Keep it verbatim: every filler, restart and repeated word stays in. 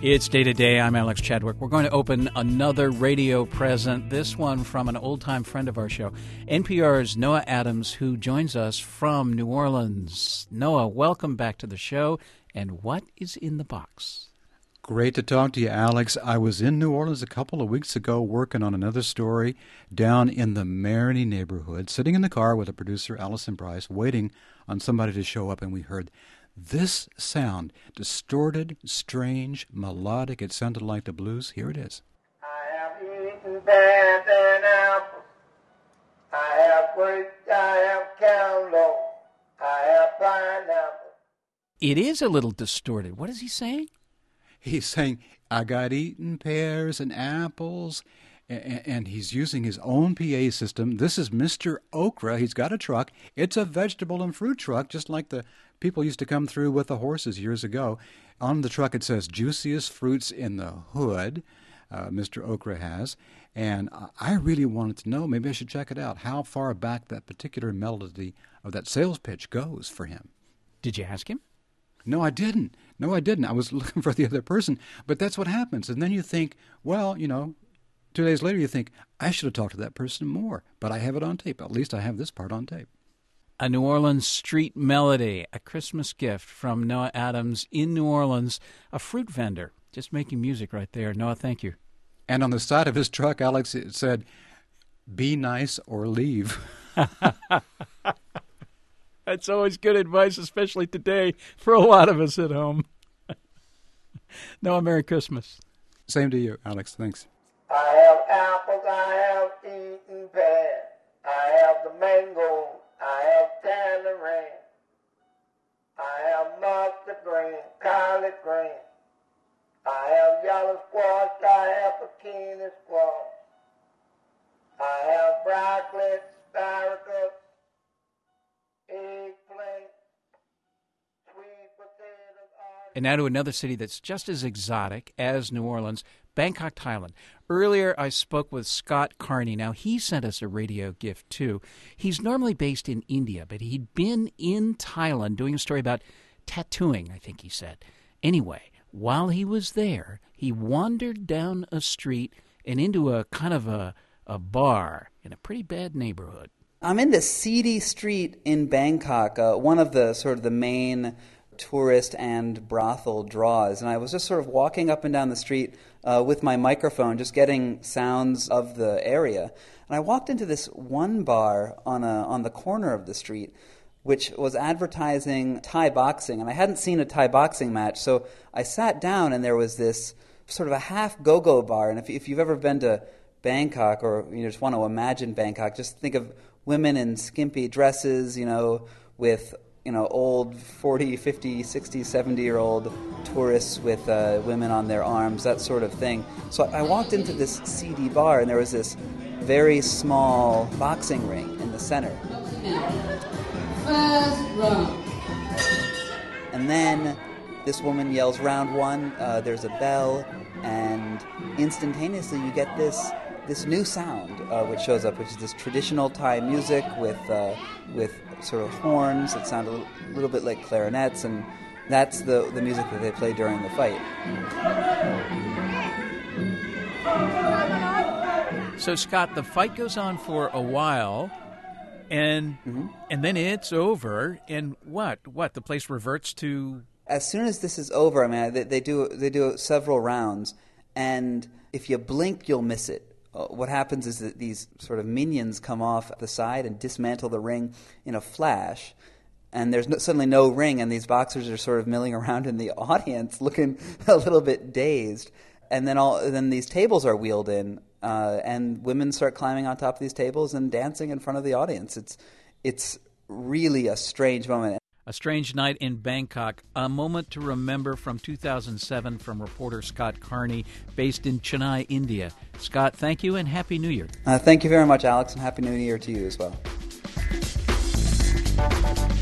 It's Day to Day. I'm Alex Chadwick. We're going to open another radio present, this one from an old-time friend of our show, N P R's Noah Adams, who joins us from New Orleans. Noah, welcome back to the show. And what is in the box? Great to talk to you, Alex. I was in New Orleans a couple of weeks ago working on another story down in the Marigny neighborhood, sitting in the car with a producer, Allison Bryce, waiting on somebody to show up, and we heard this sound, distorted, strange, melodic. It sounded like the blues. Here it is. I have eaten pears and apples. I have grapes. I have cantaloupe. I have pineapple. It is a little distorted. What is he saying? He's saying, I got eaten pears and apples, and, and he's using his own P A system. This is Mister Okra. He's got a truck. It's a vegetable and fruit truck, just like the people used to come through with the horses years ago. On the truck it says, juiciest fruits in the hood, uh, Mister Okra has. And I really wanted to know, maybe I should check it out, how far back that particular melody of that sales pitch goes for him. Did you ask him? No, I didn't. No, I didn't. I was looking for the other person. But that's what happens. And then you think, well, you know, two days later you think, I should have talked to that person more. But I have it on tape. At least I have this part on tape. A New Orleans street melody, a Christmas gift from Noah Adams in New Orleans, a fruit vendor, just making music right there. Noah, thank you. And on the side of his truck, Alex, it said, be nice or leave. That's always good advice, especially today, for a lot of us at home. Noah, Merry Christmas. Same to you, Alex. Thanks. I have apples. I have eaten pears. I have the mango. I have tangerine. I have mustard green, collard green. I have yellow squash. I have zucchini squash. I have broccoli, asparagus, eggplant, sweet potatoes. And now to another city that's just as exotic as New Orleans, Bangkok, Thailand. Earlier, I spoke with Scott Carney. Now, he sent us a radio gift, too. He's normally based in India, but he'd been in Thailand doing a story about tattooing, I think he said. Anyway, while he was there, he wandered down a street and into a kind of a, a bar in a pretty bad neighborhood. I'm in this seedy street in Bangkok, uh, one of the sort of the main tourist and brothel draws, and I was just sort of walking up and down the street uh, with my microphone, just getting sounds of the area. And I walked into this one bar on a on the corner of the street, which was advertising Thai boxing, and I hadn't seen a Thai boxing match, so I sat down, and there was this sort of a half go-go bar. And if, if you've ever been to Bangkok, or you just want to imagine Bangkok, just think of women in skimpy dresses, you know, with you know, old forty, fifty, sixty, seventy-year-old tourists with uh, women on their arms, that sort of thing. So I walked into this seedy bar, and there was this very small boxing ring in the center. First round. And then this woman yells, round one, uh, there's a bell, and instantaneously you get this this new sound uh, which shows up, which is this traditional Thai music with uh, with sort of horns that sound a little, little bit like clarinets, and that's the, the music that they play during the fight. So, Scott, the fight goes on for a while, and Mm-hmm. and then it's over, and what? What? The place reverts to... As soon as this is over, I mean, they, they do they do several rounds, and if you blink, you'll miss it. Uh, what happens is that these sort of minions come off the side and dismantle the ring in a flash, and there's no, suddenly no ring, and these boxers are sort of milling around in the audience looking a little bit dazed. And then all then these tables are wheeled in, uh, and women start climbing on top of these tables and dancing in front of the audience. It's it's really a strange moment. A Strange Night in Bangkok, a moment to remember from two thousand seven from reporter Scott Carney, based in Chennai, India. Scott, thank you and Happy New Year. Uh, thank you very much, Alex, and Happy New Year to you as well.